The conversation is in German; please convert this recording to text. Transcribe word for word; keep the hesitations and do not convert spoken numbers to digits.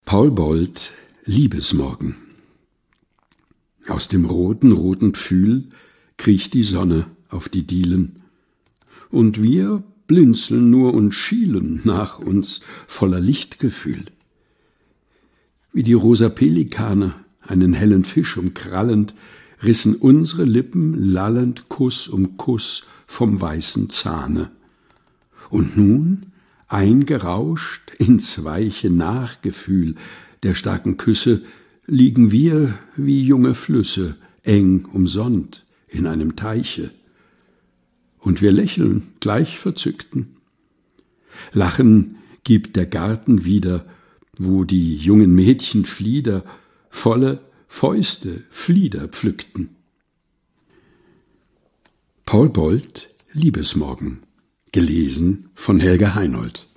Paul Bold, Liebesmorgen. Aus dem roten, roten Pfühl kriecht die Sonne auf die Dielen, und wir blinzeln nur und schielen nach uns voller Lichtgefühl. Wie die rosa Pelikane einen hellen Fisch umkrallend, rissen unsere Lippen lallend Kuss um Kuss vom weißen Zahne. Und nun, eingerauscht ins weiche Nachgefühl der starken Küsse, liegen wir wie junge Flüsse eng umsonnt in einem Teiche. Und wir lächeln gleich verzückten. Lachen gibt der Garten wieder, wo die jungen Mädchen Flieder, volle Fäuste Flieder pflückten. Paul Bold, Liebesmorgen, gelesen von Helga Heinold.